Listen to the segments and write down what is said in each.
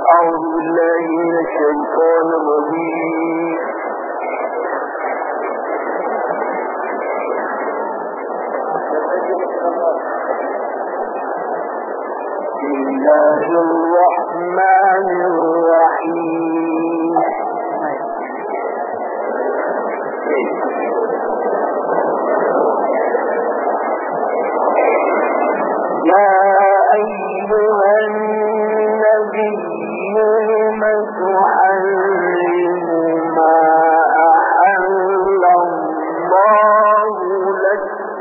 أعوذ بالله من الشيطان الرجيم. بسم الله الرحمن الرحيم. يا أيها النبي لم تحرم ما أحل الله لك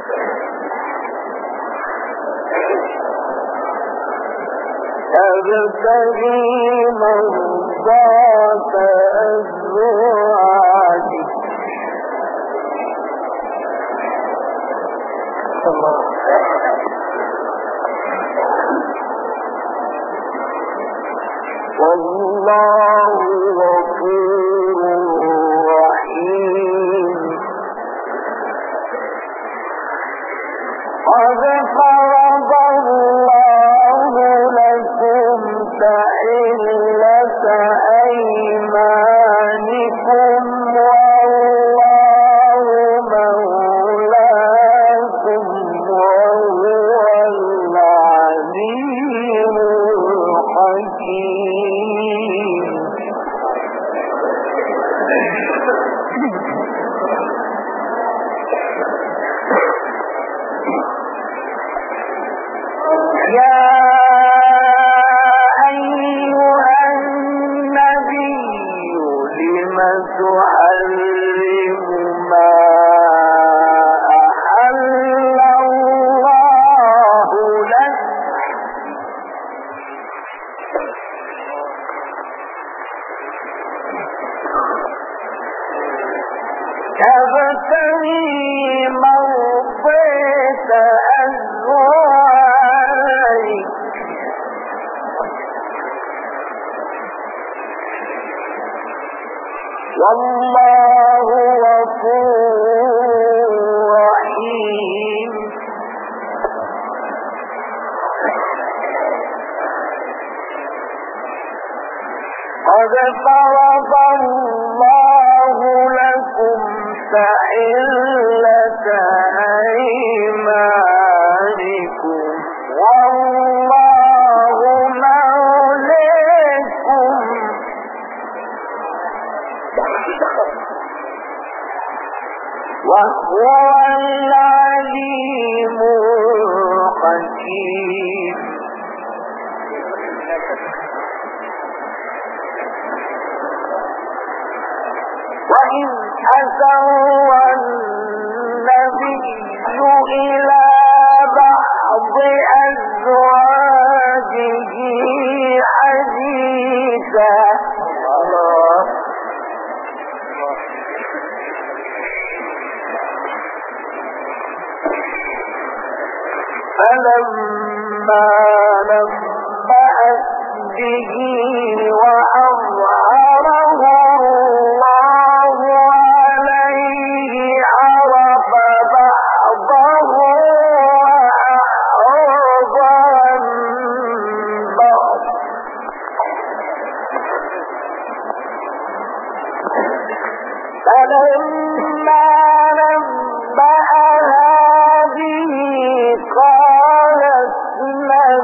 تبتغي مرضات أزواجك. والله غفور رحيم. قد فرض الله لكم تحلة أيمانكم والله مولاكم وهو العليم الحكيم. يا أيها النبي لم تحرم ما أحل الله لك تبتغي مرضات أزواجك. والله غفور رحيم. قد فرض الله لكم تحلة أيمانكم والله مولاكم وهو العليم الحكيم. وإذ أسر النبي إلى بعض أزواجه حديثا فلما نبأت به وأظهره الله عليه عرف بعضه وأعرض عن بعض. فلما نبأها به قالت من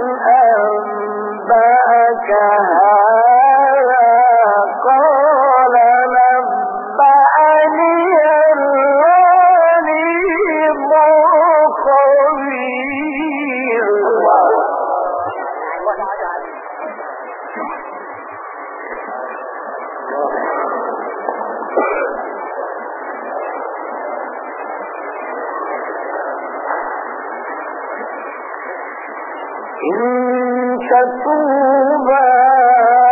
أنبأك هذا قال نبأني العليم الخبير. إن تتوبا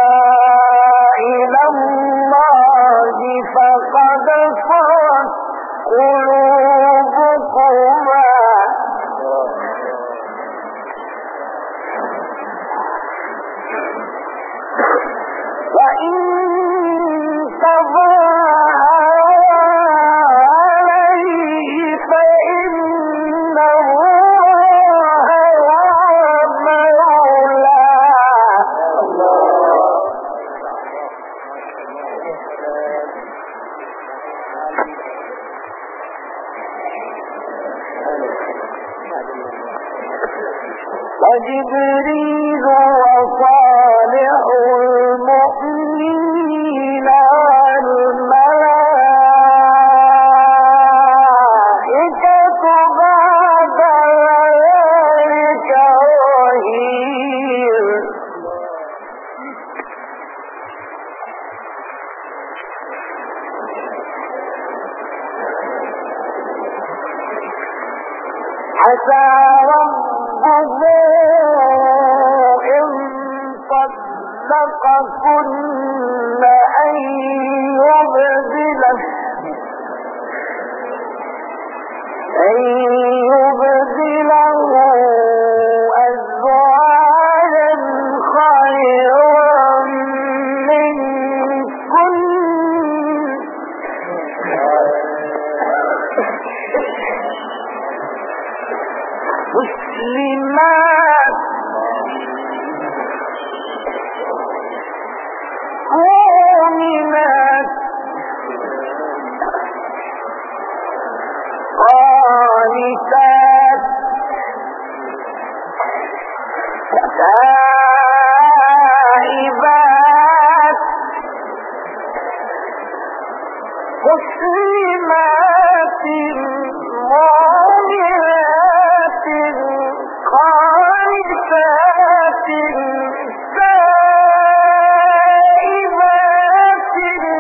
وجبريل وصالح المؤمنين والملائكة بعد ذلك ظهير. عسى ربه إن طلقكن أن يبدله أزواجا خيرا منكن مسلمات مؤمنات قانتات تائبات مسلمات مؤمنات قانتات تائبات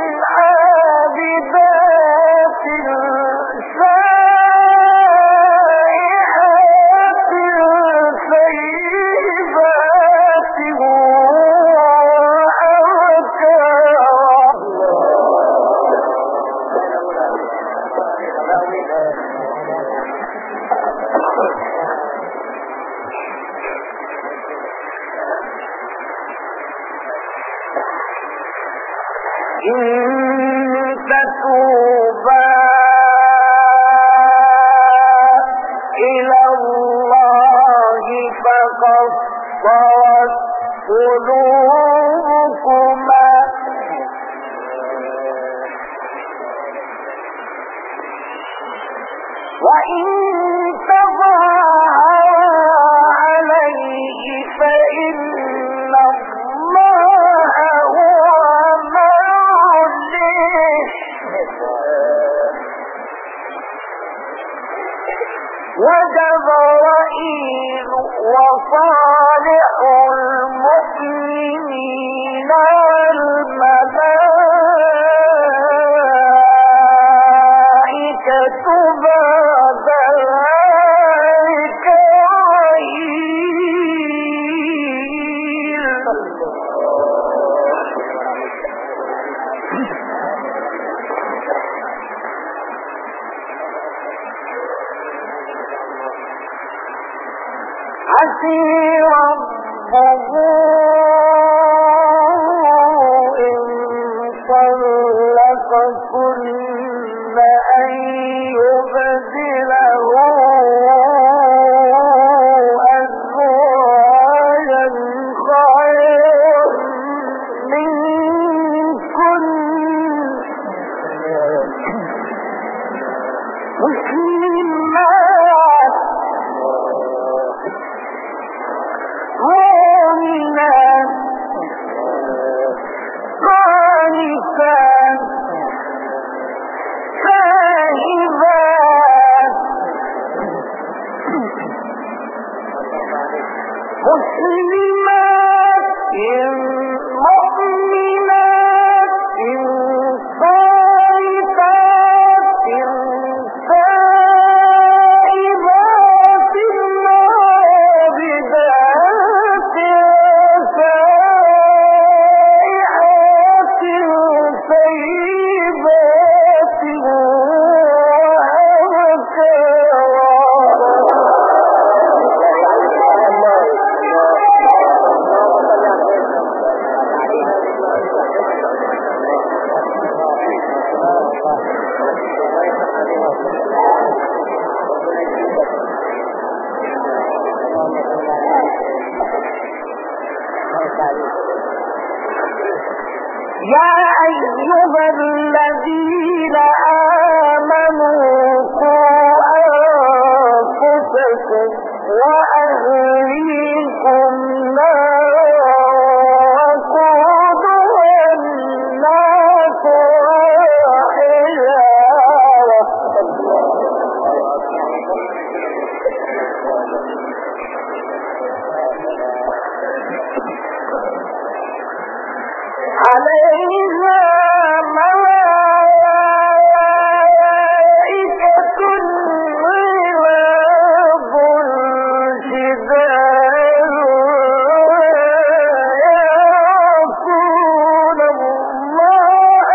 عابدات سائحات ثيبات إن تتوبا إلى الله فقد صغت قلوبكما وإن تظاهرا عليه فإن الله هو موليه وجبرائيل وصالح المؤمنين والملائكة بعد ذلك ظهير. عسى ربه إن طلقكن أن يبدله أزواجا خيرا منكن مسلمات مؤمنات قانتات تائبات مسلمات مؤمنات قانتات تائبات عابدات سائحات ثيبات يا أيها الذين آمنوا قوا أنفسكم وأهليكم عليها ملائكة غلاظ شداد يعصون الله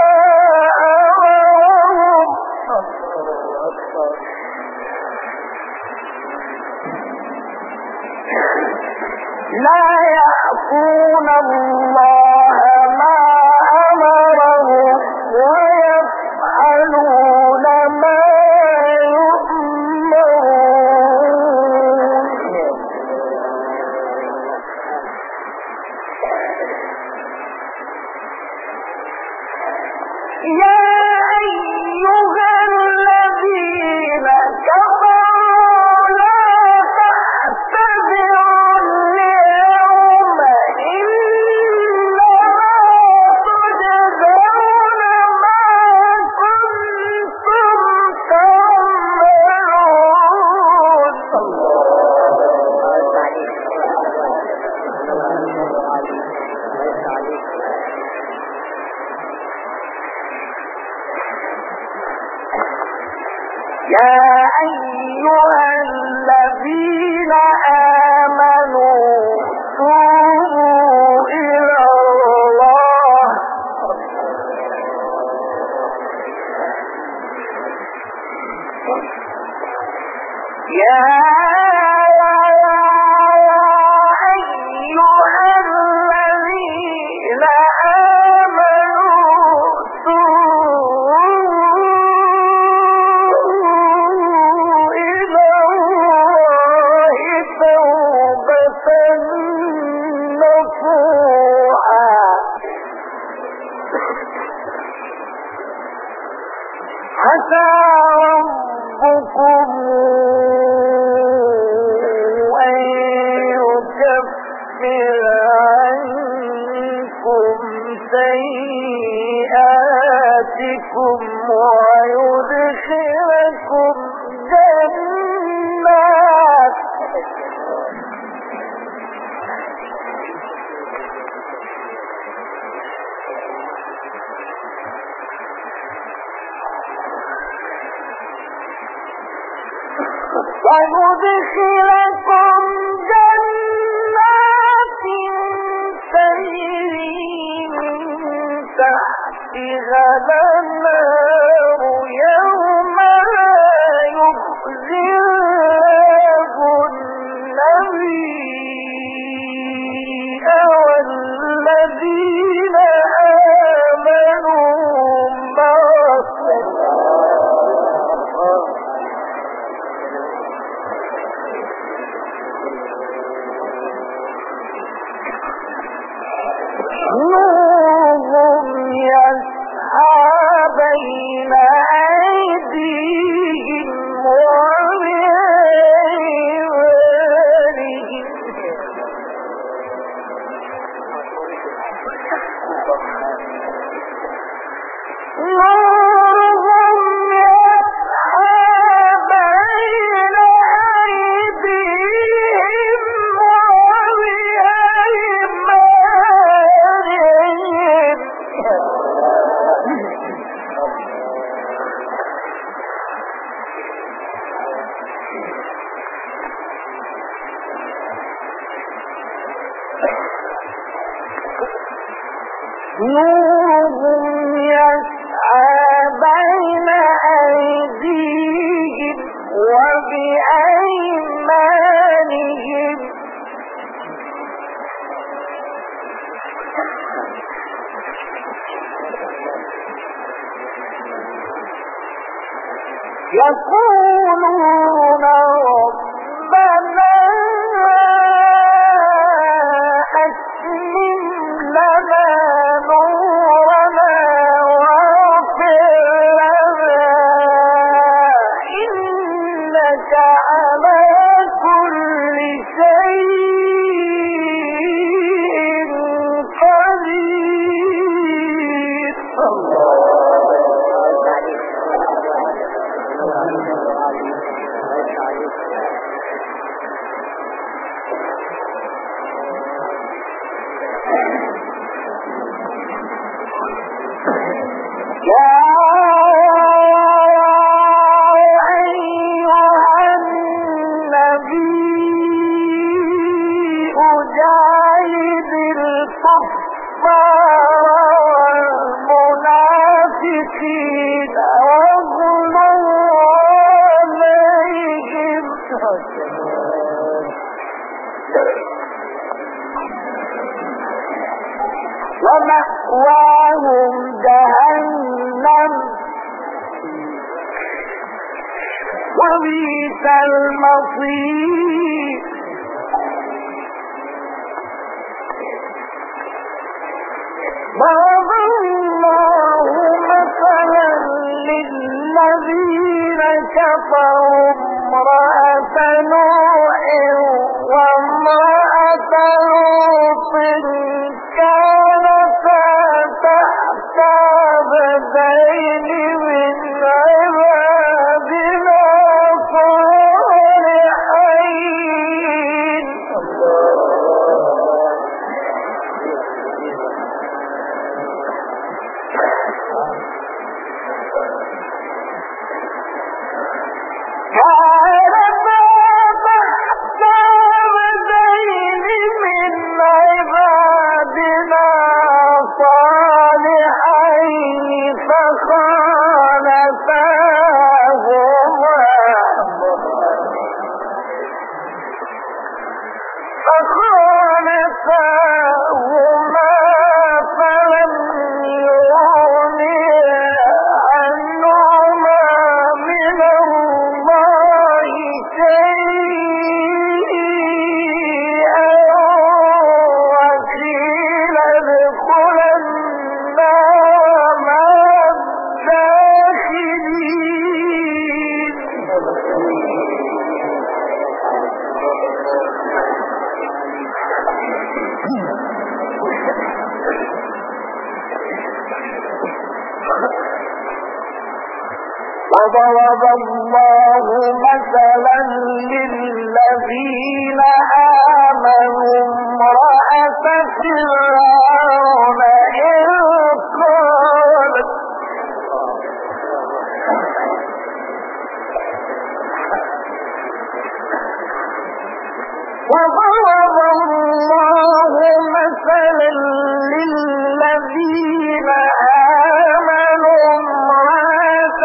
لا يعصون الله ما أمرهم ويفعلون ما يؤمرون يا أيها الذين كفروا لا تعتذروا اليوم إنما تجزون ما كنتم يا أيها الذين آمنوا توبوا إلى الله يا أيها الذين آمنوا توبوا إلى الله توبة نصوحا عسى ربكم أن يكفر عنكم سيئاتكم ويدخلكم جنات تجري من تحتها الأنهار يوم لا يخزي الله النبي والذين آمنوا معه نورهم يسعى بين أيديهم وبأيمانهم نورهم يسعى بين أيديهم وبأيمانهم نورهم يسعى بين أيديهم وبأيمانهم يقولون ربنا أتمم لنا نورنا واغفر لنا إنك على كل شيء قدير ومأواهم جهنم وبئس المصير ضرب الله مثلا للذين كفروا امرأة نوح وامرأة لوط كانتا تحت عبدين من عبادنا صالحين فخانتاهما فلم يغنيا عنهما من الله شيئا وقيل ادخلا النار مع الداخلين وضرب الله مثلا للذين آمنوا امرأة فرعون إذ قالت وضرب الله مثلا للذين آمنوا امرأة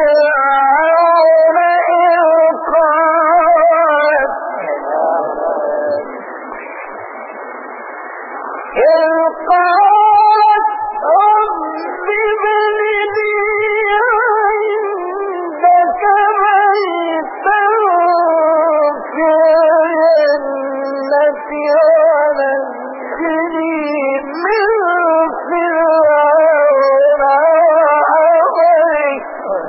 فرعون إذ قالت رب ابن لي عندك بيتا في الجنة ونجني من فرعون وعمله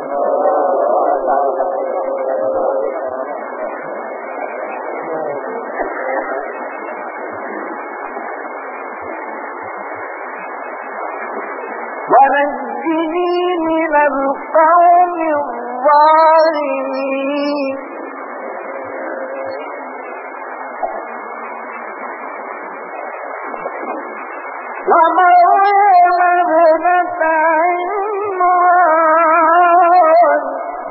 ونجني من القوم الظالمين ومريم ابنة عمران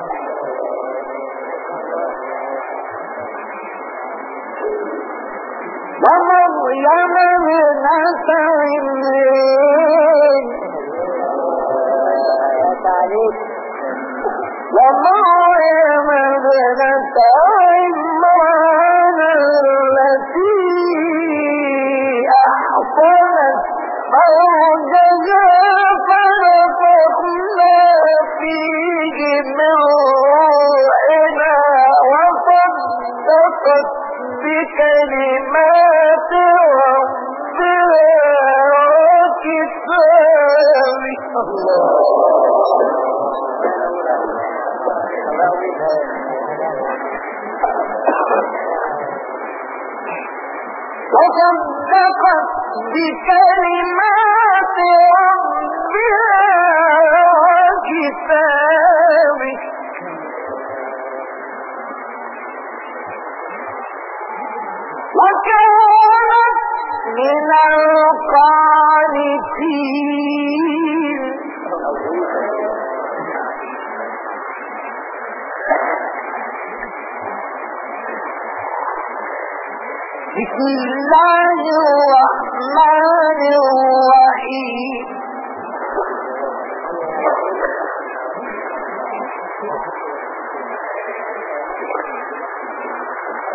ومريم ابنة عمران ومريم ابنة عمران التي أحصنت فرجها فنفخنا فيه من روحنا وصدقت بكلمات ربها وكتابه وصدقت بكلمات ربها وكتابه وكانت من القانتين بسم الله الرحمن الرحيم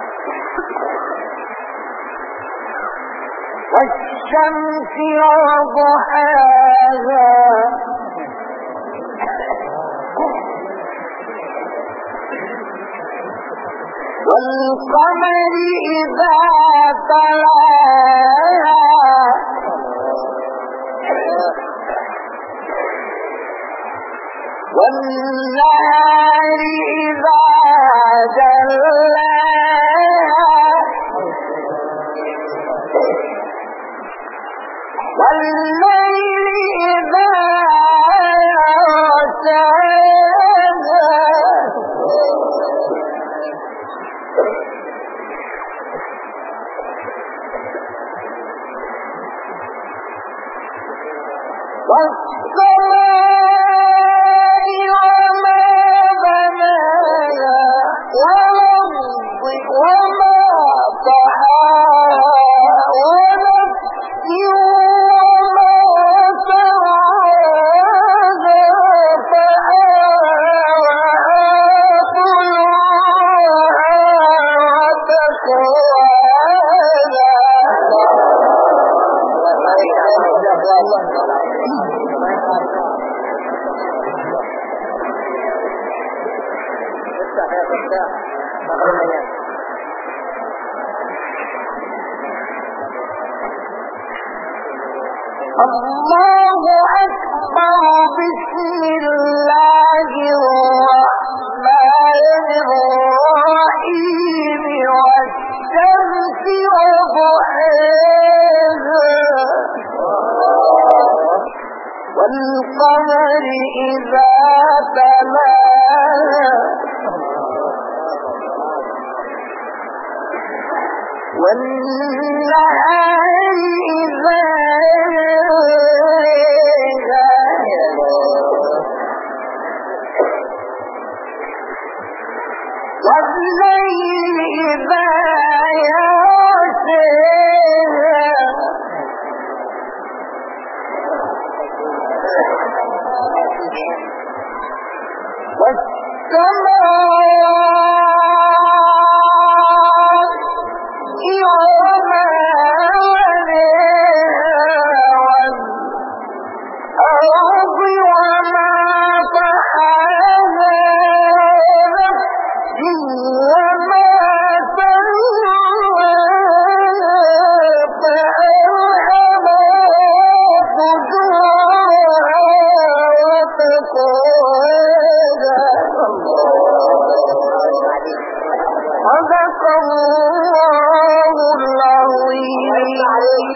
والشمس وضحاها والقمر إذا تلاها والنهار إذا جلاها والليل إذا يغشاها والسماء وما بناها والأرض وما طحاها ونفس وما سواها فألهمها فجورها الله أكبر بسم الله الرحمن الرحيم والشمس وضحاها والقمر إذا تلاها والنهار إذا والليل إذا يغشاها والسماء وما بناها والأرض وما طحاها وما سواها فألهمها فجورها وتقواها صدق الله العظيم.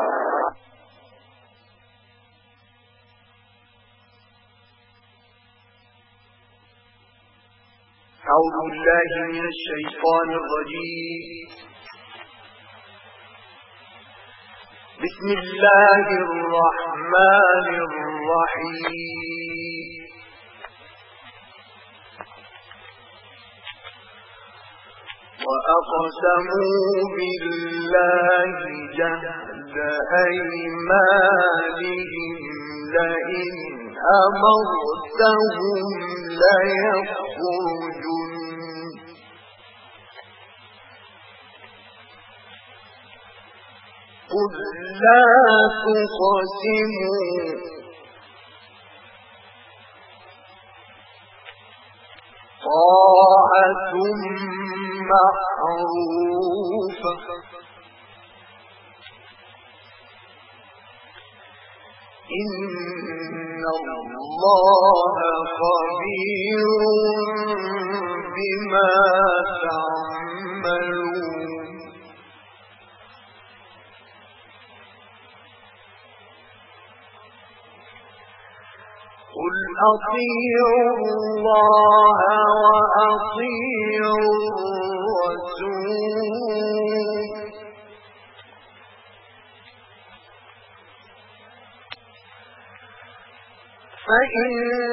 أعوذ بالله من الشيطان الرجيم. بسم الله الرحمن الرحيم. وأقسموا بالله جهد أيمانهم لئن أمرتهم ليخرجن قل لا تقسموا طاعة معروفة إن الله خبير بما تعملون قل أطيعوا الله وأطيعوا الرسول فإن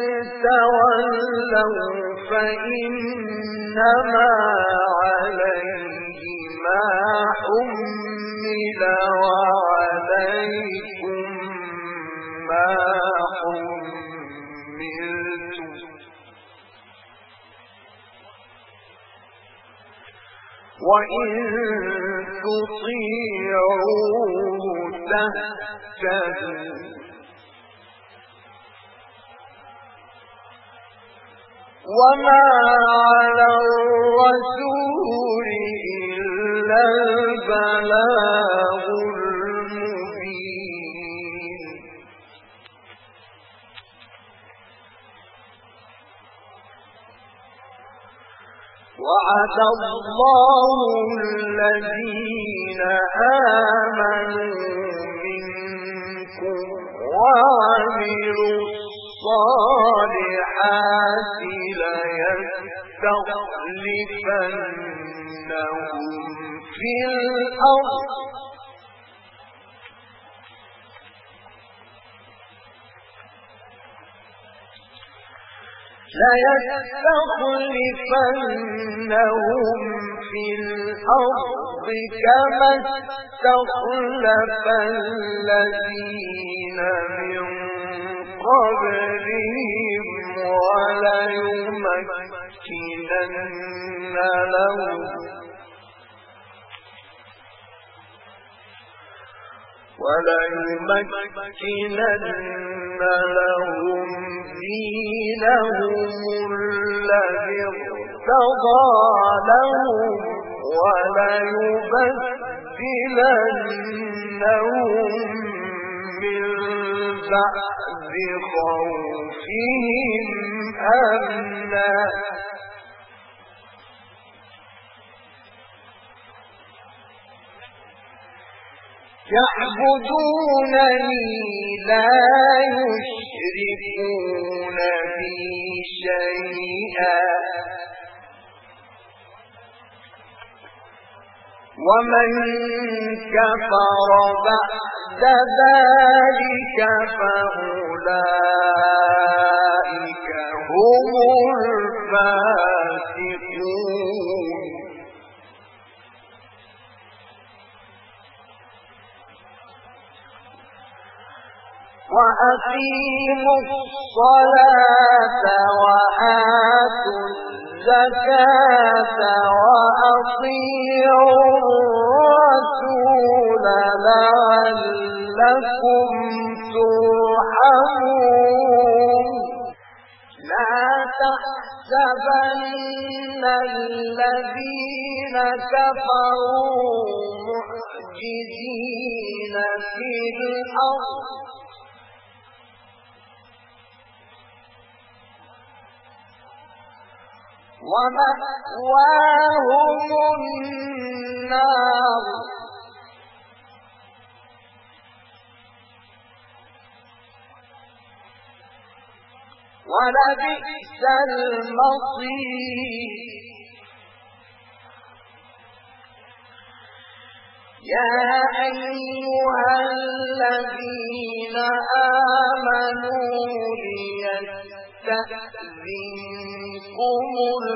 تولوا فإنما عليه ما حمل وعليكم ما حملتم وإن تطيعوه تهتدوا يهتدون وما على الرسول إلا البلاغ المبين وعد الله الذين آمنوا منكم وعملوا الصالحات ليستخلفنهم في الأرض كما استخلف الذين من قبلهم وليمكنن لهم دينهم الذي ارتضى لهم وليبدلنهم من بعد خوفهم أمنا يعبدونني لا يشركون بي شيئا ومن كفر بعد ذلك فأولئك هم الفاسقون وأقيموا الصلاة وآتوا الزكاة وأطيعوا الرسول لعلكم ترحمون لا تحسبن الذين كفروا معجزين في الأرض ومأواهم النار ولبئس المصير يا أيها الذين آمنوا ليستأذنكم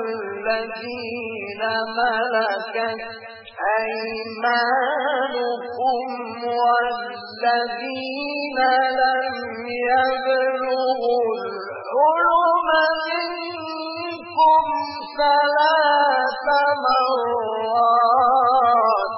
الذين ملكت أيمانكم والذين لم يبلغوا الحلم منكم ثلاث مرات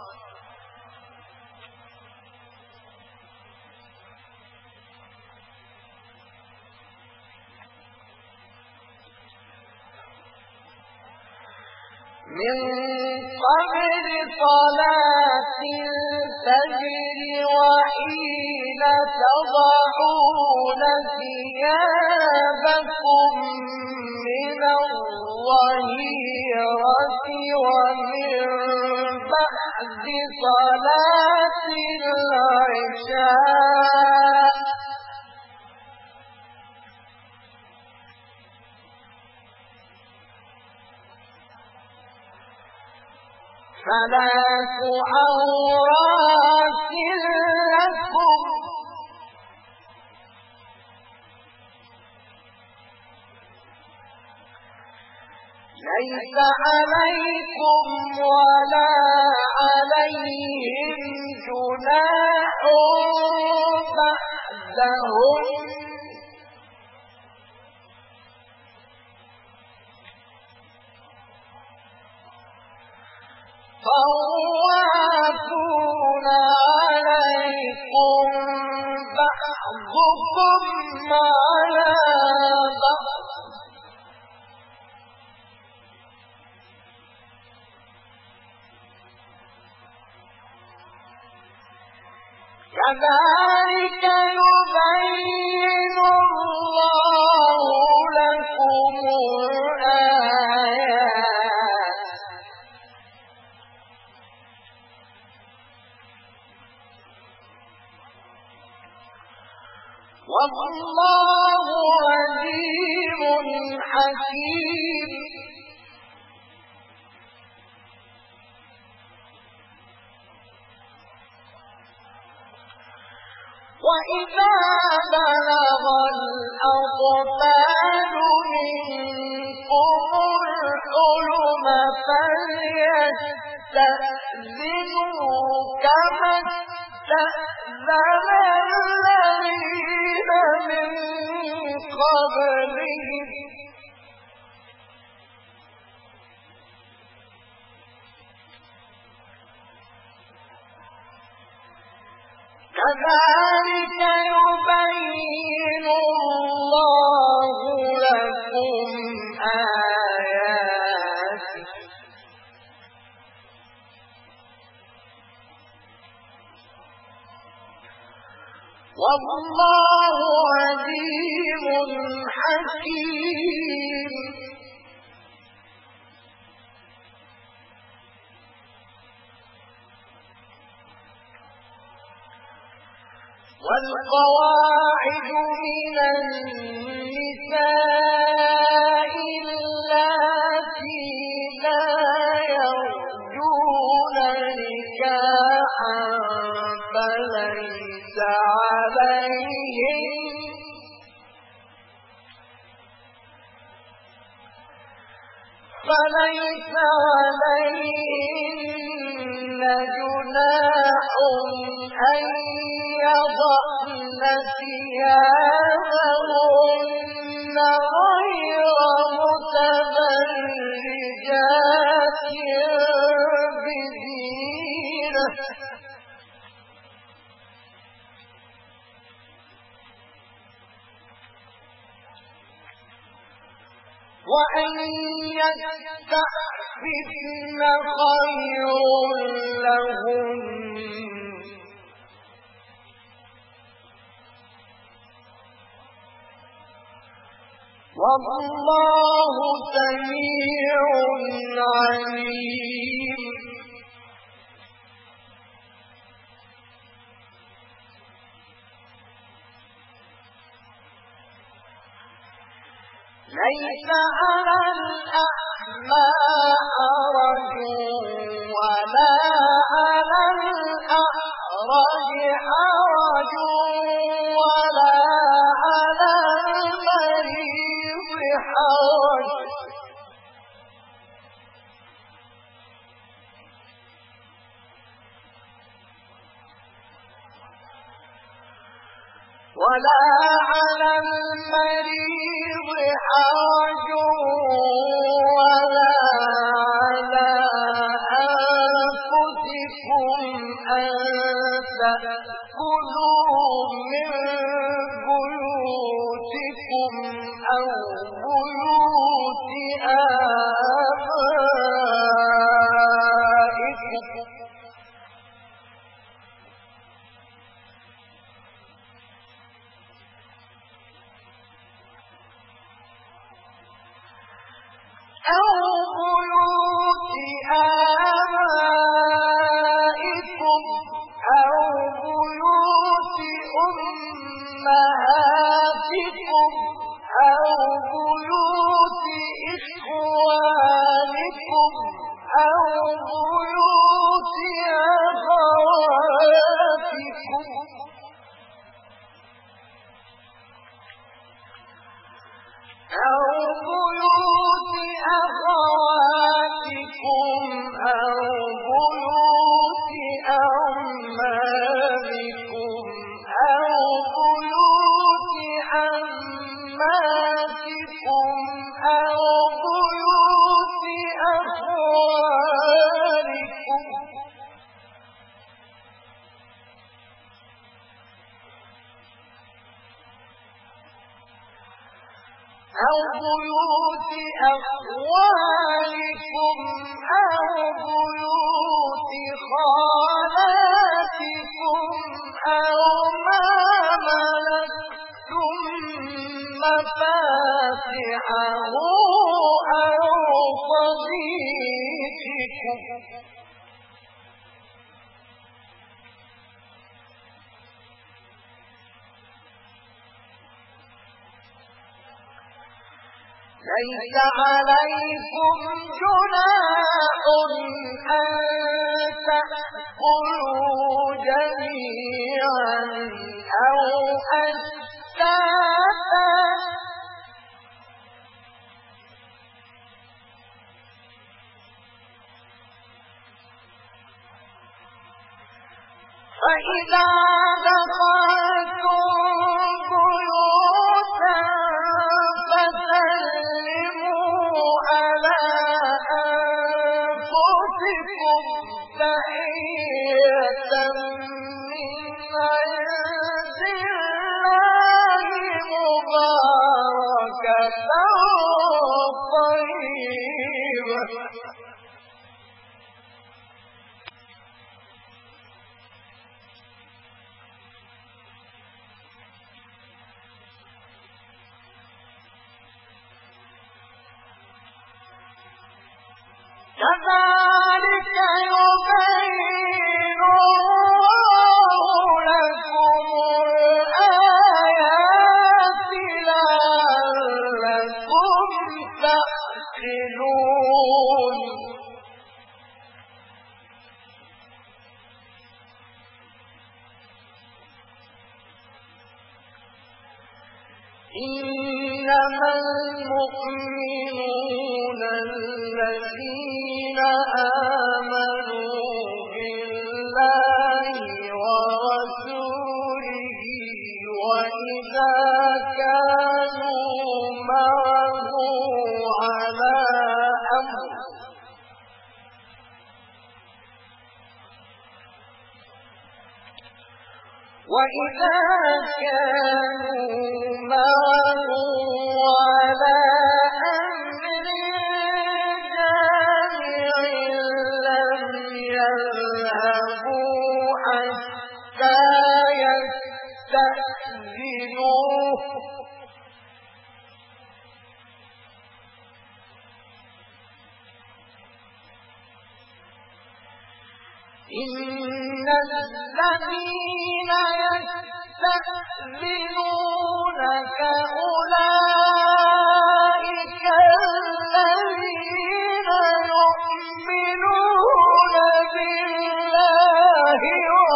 من قبل صلاة الفجر وحين تضعون ثيابكم من الظهيرة ومن بعد صلاة العشاء ثلاث عورات لكم ليس عليكم ولا عليهم جناح بعدهم طوافون عليكم بعضكم على بعض كذلك يبين الله لكم الآيات والله عليم حكيم وإذا بلغ الأطفال منكم الحلم فليستأذنوا كما استأذن الذين من قبلهم كذلك يبين الله لكم آياته والله عليم حكيم والقواعد من النساء اللاتي لا يرجون نكاحا فليس عليهن جناح أن يضعن ثيابهن غير متبرجات بزينة وأن يستعففن خير لهن والله سميع عليم ليس على الأعمى حرج ولا على الأعرج حرج ولا على المريض حرج ولا على أنفسكم أن تأكلوا من بيوتكم أو بيوت آبائكم أو بيوت أمهاتكم أو بيوت إخوانكم أو بيوت أخواتكم أو بيوت أخواتكم أو بيوت أعمامكم أو بيوت أو بيوت أخوالكم أو بيوت خالاتكم أو ما ملكتم مفاتحه أو صديقكم ليس عليكم جناح أن تأكلوا جميعا أو أشتاتا فإذا دخلتم بيوتا فسلموا على أنفسكم تحية من عند الله مباركة طيبة كذلك يبين الله لكم الآيات لعلكم تعقلون إنما المؤمنون الذين آمنوا بالله ورسوله وإذا كانوا معه على أمر جامع لم يذهبوا حتى يستأذنوه إن الذين يستأذنونك أولئك الذين يؤمنون بالله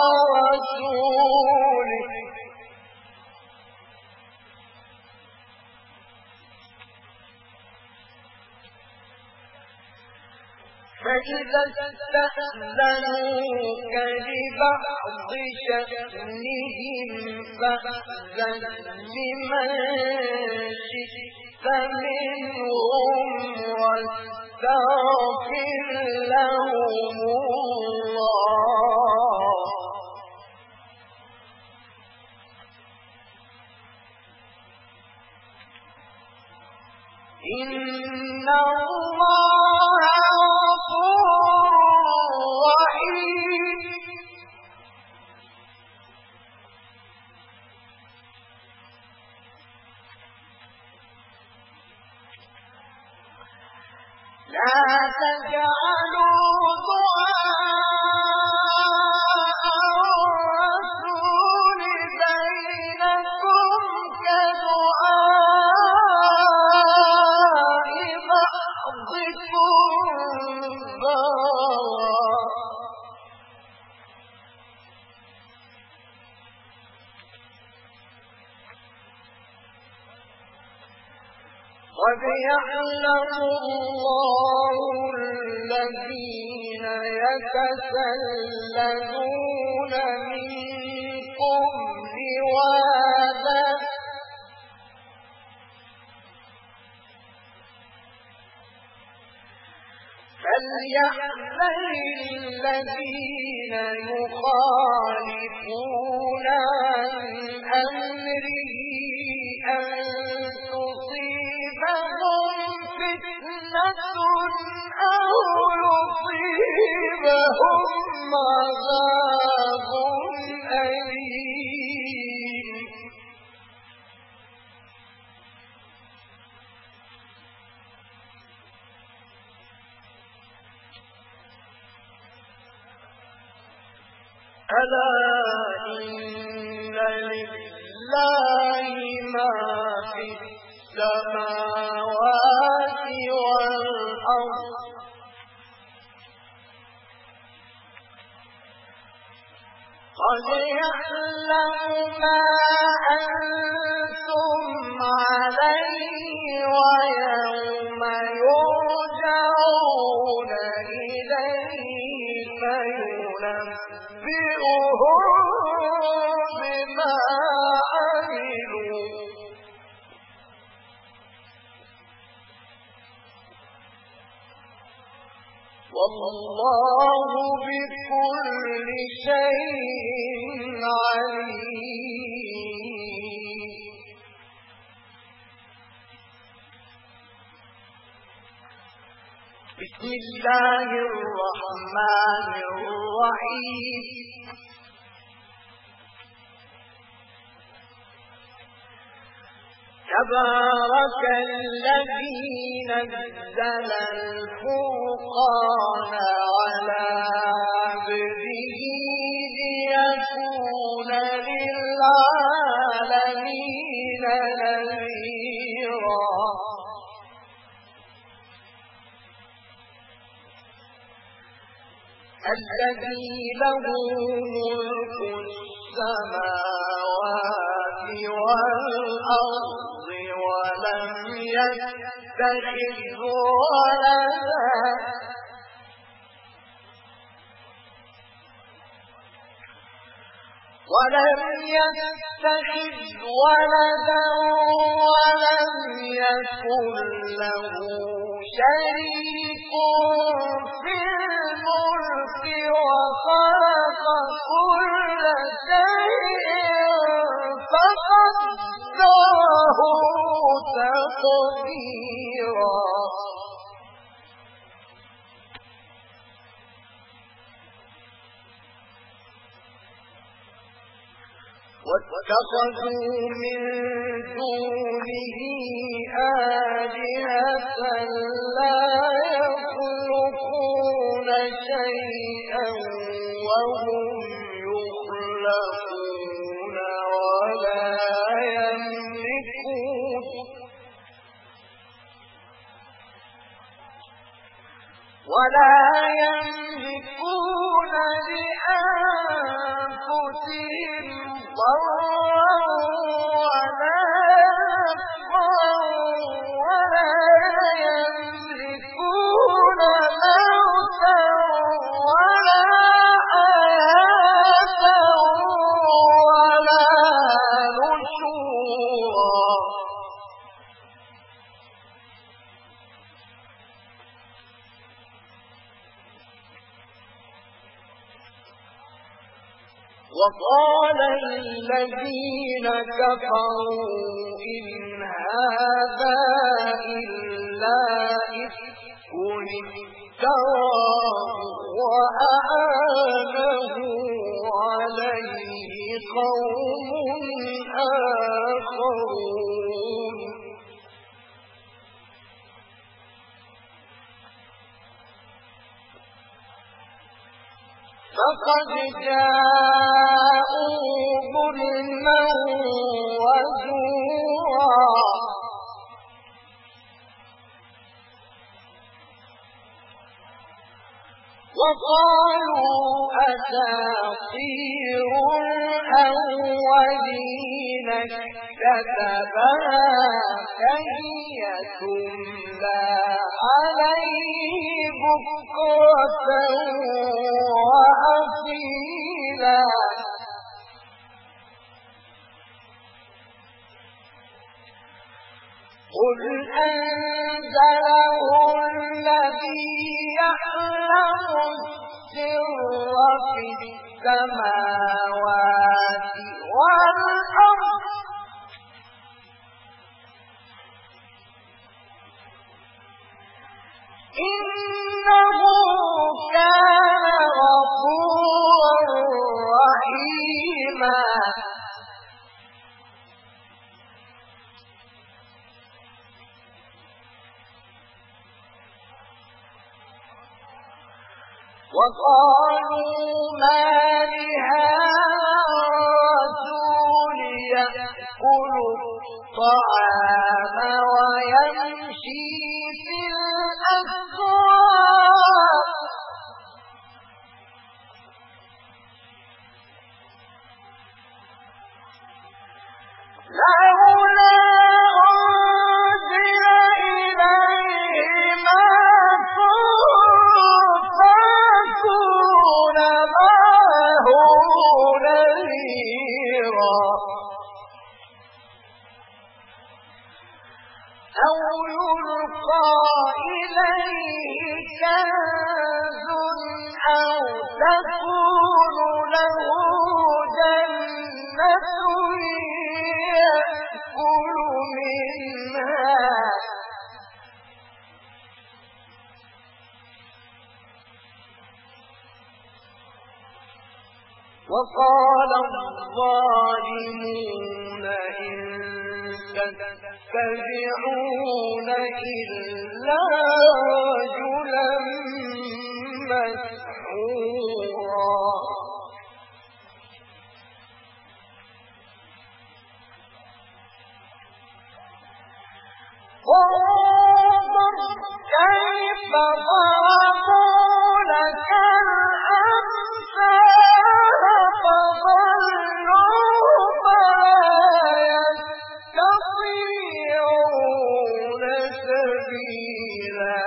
ورسوله فإذا استأذنوك لبعض شأنهم فأذن لمن شئت منهم واستغفر لهم الله إن الله غفور رحيم لا تجعلوا دعاء الرسول بينكم كدعاء بعضكم بعضا قد يعلم الله الذين يتسللون منكم لواذا فليحذر الذين يخالفون عن أمره أن تصيبهم عذاب أليم ألا إن لله ما في السماوات والأرض قد يعلم ما أنتم عليه ويوم يرجعون إليه فينبئهم بما عملوا والله بكل شيء عليم بسم الله الرحمن الرحيم تبارك الذي نزل الفرقان على عبده ليكون للعالمين نذيرا الذي له ملك السماوات والأرض ولم يتخذ ولدا ولم يكن له شريك في الملك وخلق كل شيء فقدره تقديرا واتخذوا من دونه آلهة لا يخلقون شيئا وهم يخلقون ولا يملكون لأنفسهم ضرا ولا نفعا ولا يملكون موتا ولا حياة ولا نشورا وقال الذين كفروا إن هذا إلا إفك افتراه وأعانه عليه قوم آخرون فقد جاءوا ظلما وزورا وقالوا أساطير الأولين اكتتبها فهي تملى عليه بكرة وأصيلا قل أنزله الذي يعلم السر في السماوات والأرض إنه كان غفورا وقالوا ما لهذا الرسول يأكل الطعام ويمشي في الأسواق لولا أنزل إليه ملك فيكون معه نذيرا أو يلقى إليه كنز أو تكون له جنة يأكل منها وقال الظالمون إن تتبعون إلا رجلا مسحورا انظر كيف ضربوا لك الأمثال فضلوا فلا يستطيعون سبيلا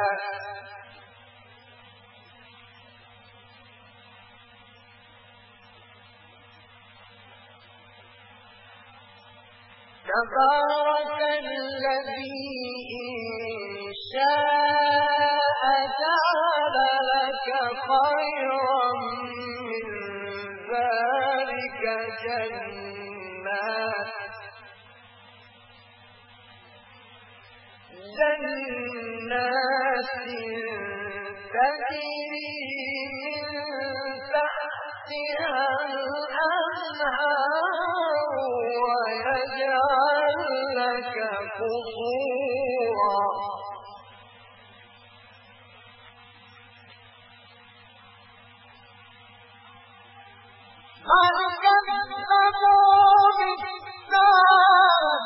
تبارك الذي إن شاء جعل لك خيرا من ذلك جنات تجري من تحتها الأنهار ويجعل لك قصورا بل كذبوا بالساعة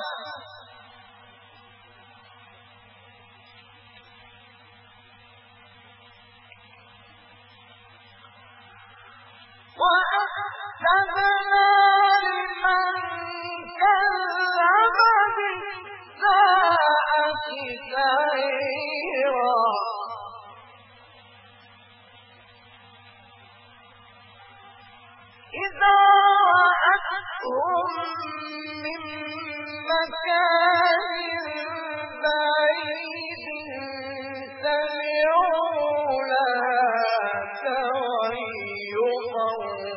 وأعتدنا لمن كذب بالساعة سعيرا إذا رأتهم من مكان بعيد سمعوا لها تغيظا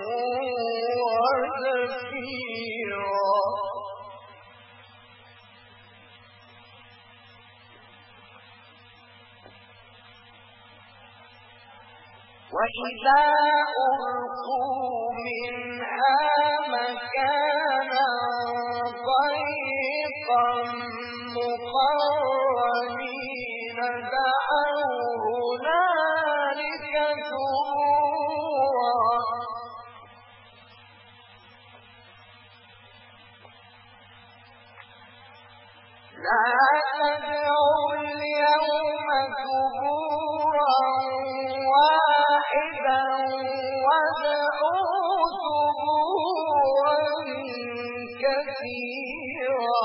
وزفيرا وإذا ألقوا منها مكانا ضيقا مقرنين دعوا هنالك ثبورا لا تدعوا اليوم ثبورا واحدا وادعوا ثبورا كثيرا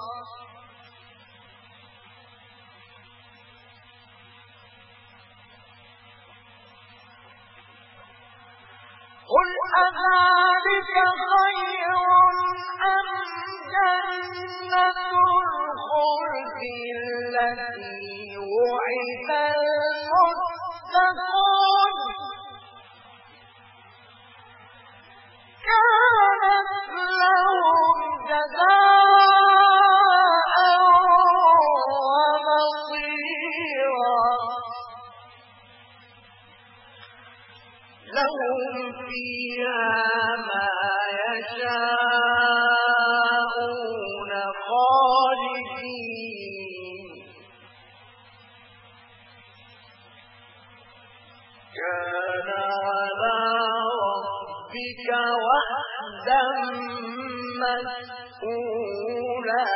قل أذلك خير أم جنة الخلد التي وعد المتقون كانت لهم جزاء ومصيرا لهم فيها ما يشاءون خالدين رسولا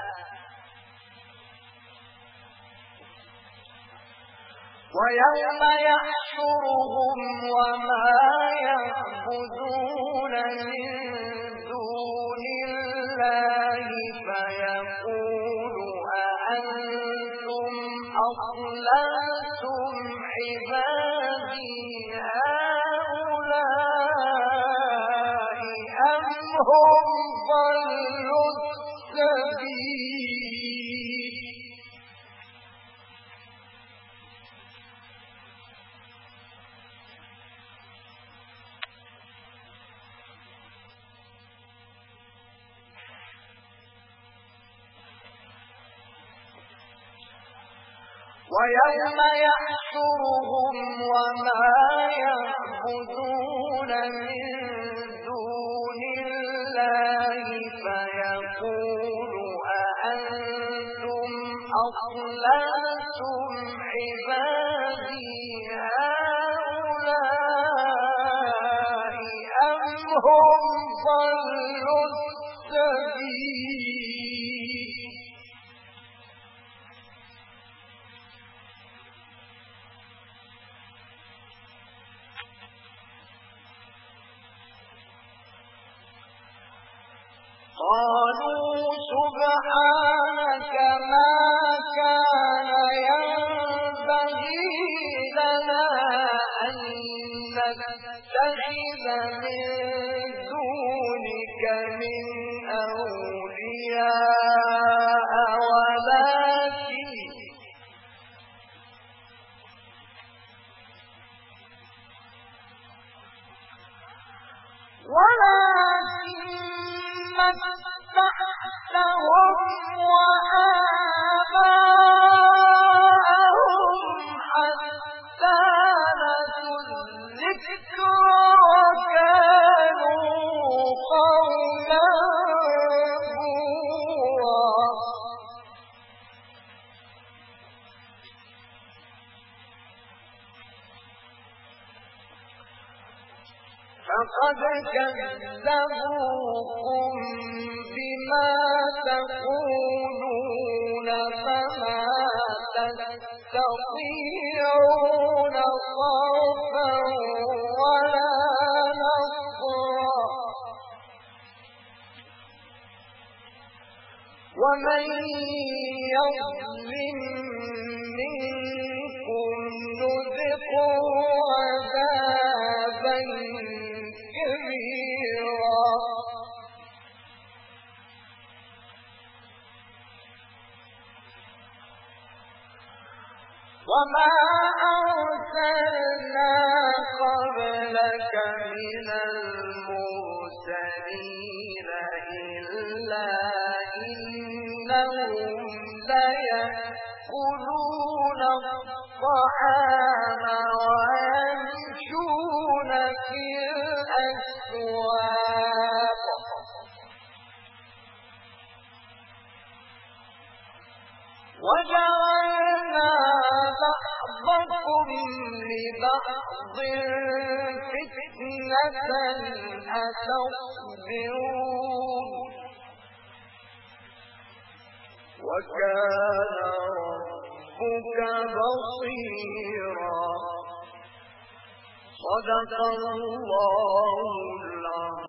ويوم يحشرهم وما يعبدون من دون الله فيقول أأنتم أضللتم عبادي هؤلاء أم هم ضلوا السبيل ويوم يحشرهم وما يعبدون من دون الله فيقول أأنتم أضللتم عبادي هؤلاء أم هم ضلوا السبيل قالوا سبحانك ما كان ينبغي لنا أن نتخذ من دونك من أولياء ولكن متعتهم وآباءهم حتى نسوا الذكر وكانوا قوما بورا فقد كذبوكم بما تقولون فما تستطيعون صرفا ولا نصرا ومن يظلم منكم نذقه عذابا كبيرا وما أرسلنا قبلك من المرسلين إلا إنهم ليأكلون الطعام ويمشون في الأسواق وجعلنا بعضكم لبعض فتنة أتصبرون وكان ربك بصيرا صدق الله العظيم.